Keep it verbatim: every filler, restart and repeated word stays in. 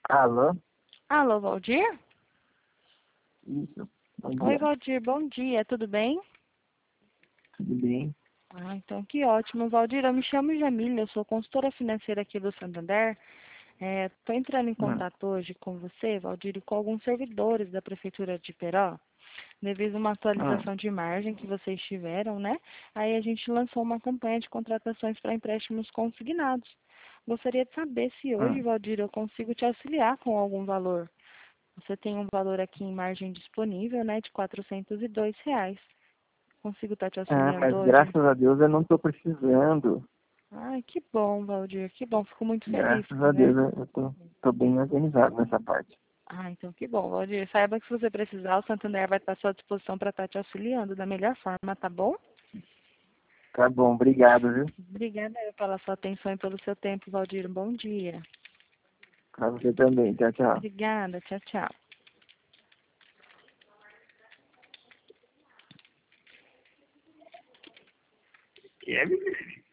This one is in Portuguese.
Alô? Alô, Valdir? Isso. Bom Oi, dia. Valdir, bom dia, tudo bem? Tudo bem? Ah, então que ótimo. Valdir, eu me chamo Jamília, eu sou consultora financeira aqui do Santander. Estou entrando em Hum. contato hoje com você, Valdir, e com alguns servidores da Prefeitura de Peró, devido a uma Hum. atualização de margem que vocês tiveram, né? Aí a gente lançou uma campanha de contratações para empréstimos consignados. Gostaria de saber se hoje, Hum. Valdir, eu consigo te auxiliar com algum valor. Você tem um valor aqui em margem disponível, né, de quatrocentos e dois reais. Consigo estar te Ah, auxiliando mas hoje? graças a Deus eu não estou precisando. Ai, que bom, Valdir, que bom. Fico muito feliz, Graças a né? Deus eu tô, tô bem organizado nessa parte. Ah, então que bom, Valdir. Saiba que se você precisar, o Santander vai estar à sua disposição para estar te auxiliando da melhor forma, tá bom? Tá bom, obrigado, viu? Obrigada eu pela sua atenção e pelo seu tempo, Valdir. Um bom dia. Pra você também. Tchau, tchau. Obrigada, tchau, tchau. É,